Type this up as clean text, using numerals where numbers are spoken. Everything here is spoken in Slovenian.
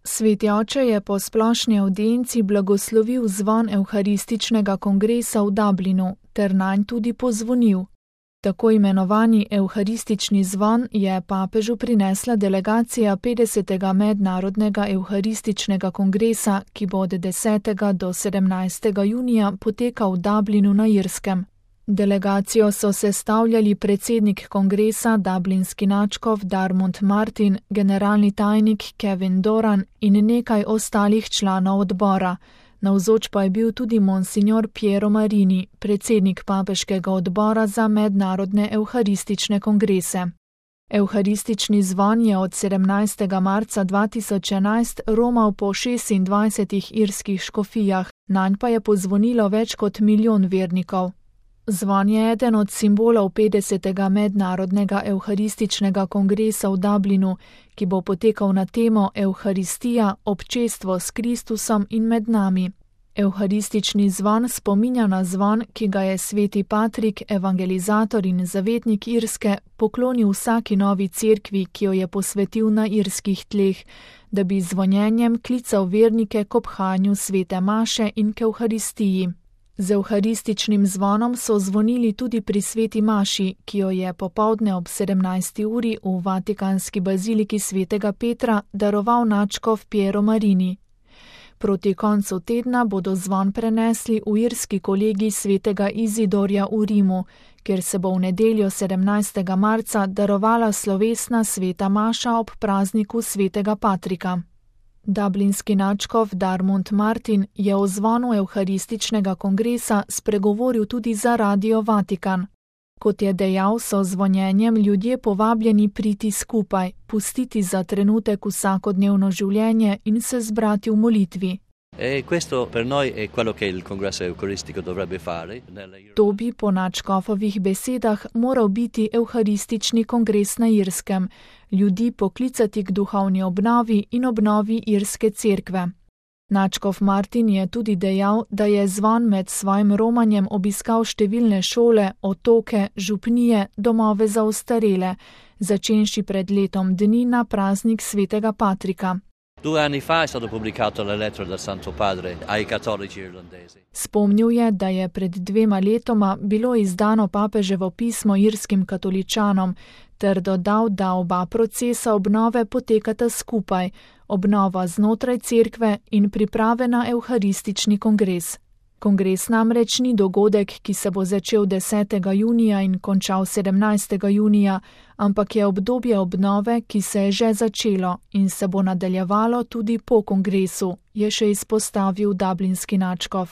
Sveti oče je po splošni avdienci blagoslovil zvon Evharističnega kongresa v Dublinu ter nanj tudi pozvonil. Tako imenovani evharistični zvon je papežu prinesla delegacija 50. mednarodnega evharističnega kongresa, ki bo od 10. do 17. junija potekal v Dublinu na Irskem. Delegacijo so sestavljali predsednik kongresa, dublinski nadškof Darmond Martin, generalni tajnik Kevin Doran in nekaj ostalih članov odbora. Navzoč pa je bil tudi monsignor Piero Marini, predsednik papeškega odbora za mednarodne evharistične kongrese. Evharistični zvon je od 17. marca 2011 romal po 26 irskih škofijah, nanj pa je pozvonilo več kot 1 milijon vernikov. Zvon je eden od simbolov 50. mednarodnega evharističnega kongresa v Dublinu, ki bo potekal na temo Evharistija, občestvo s Kristusom in med nami. Evharistični zvon spominja na zvon, ki ga je sveti Patrik, evangelizator in zavetnik Irske, poklonil vsaki novi cerkvi, ki jo je posvetil na irskih tleh, da bi zvonjenjem klical vernike k obhajanju svete maše in k Evharistiji. Z evharističnim zvonom so zvonili tudi pri sveti maši, ki jo je popoldne ob 17. uri v Vatikanski baziliki svetega Petra daroval nadškof Piero Marini. Proti koncu tedna bodo zvon prenesli v irski kolegij svetega Izidorja v Rimu, kjer se bo v nedeljo 17. marca darovala slovesna sveta maša ob prazniku svetega Patrika. Dublinski nadškof Darmond Martin je o zvonu evharističnega kongresa spregovoril tudi za Radio Vatikan. Kot je dejal, so zvonjenjem ljudje povabljeni priti skupaj, pustiti za trenutek vsakodnevno življenje in se zbrati v molitvi. To bi po nadškofovih besedah moral biti evharistični kongres na Irskem, ljudi poklicati k duhovni obnovi in obnovi irske cerkve. Nadškof Martin je tudi dejal, da je zvon med svojim romanjem obiskal številne šole, otoke, župnije, domove za ostarele, začenši pred letom dni na praznik svetega Patrika. 2 anni fa è stato pubblicato la lettera del Santo Padre ai cattolici irlandesi. Spomnil je, da je pred 2 letoma bilo izdano papeževo pismo irskim katoličanom, ter dodal, da oba procesa obnove potekata skupaj, obnova znotraj cerkve in priprave na evharistični kongres. Kongres namreč ni dogodek, ki se bo začel 10. junija in končal 17. junija, ampak je obdobje obnove, ki se je že začelo in se bo nadaljevalo tudi po kongresu, je še izpostavil dublinski nadškof.